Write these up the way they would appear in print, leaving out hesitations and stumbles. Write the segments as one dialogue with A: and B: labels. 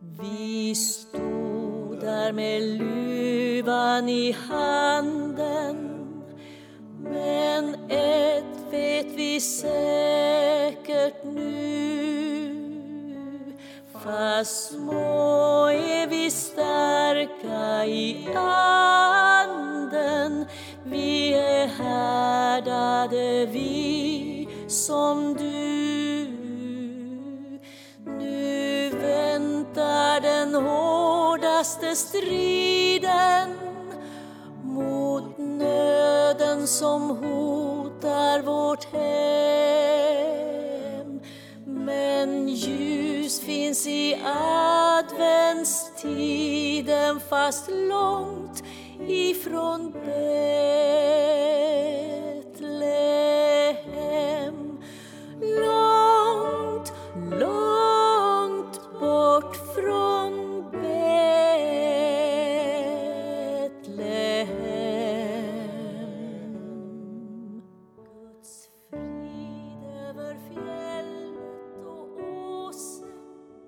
A: Vi stod där med luvan i handen, men ett vet vi säkert nu: fast små är vi starka i anden, vi är härdade vi som du. Nu väntar den hårdaste striden mot nöden som hotar vårt hem. Men ljus finns i adventstiden, fast långt ifrån Betlehem. Långt, långt bort från Betlehem. Guds frid över fjället och åsen,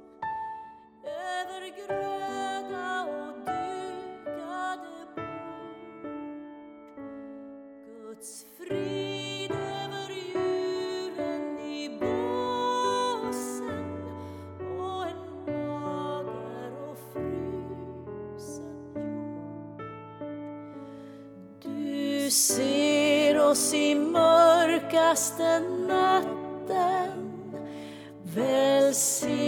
A: över gröda och dukade bord. Guds frid över djuren i båsen och en mager och frusen jord. Du ser oss i mörkaste natten, välsigna